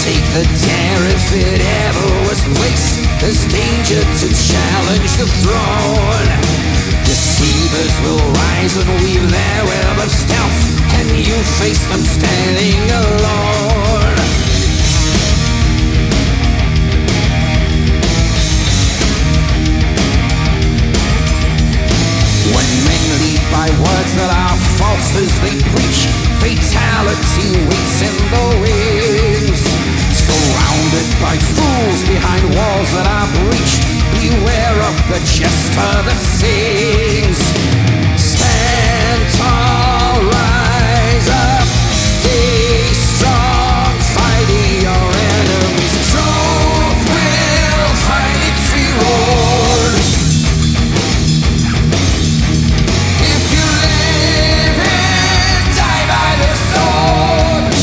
Take the dare if it ever was placed. There's danger to challenge the throne. Deceivers will rise and weave their web of stealth, and you face them standing alone. When men lead by words that are false as they preach, fatality waits in the wings. Surrounded by fools behind walls that are breached, beware of the jester that sings. Stand tall, rise up, stay strong, fighting your enemies. Truth will find its reward. If you live and die by the sword.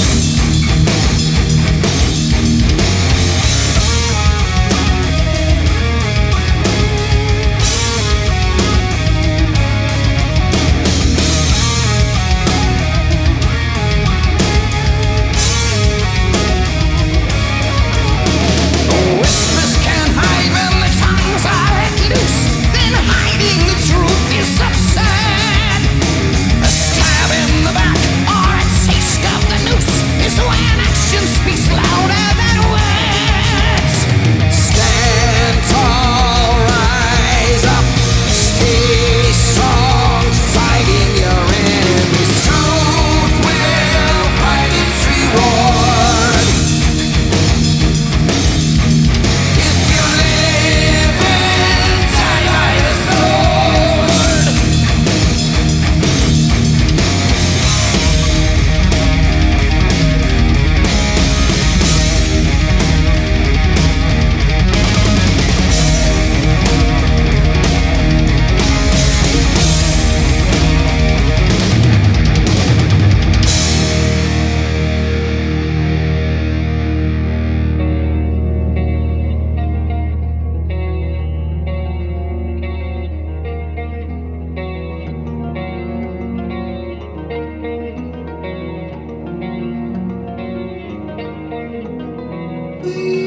We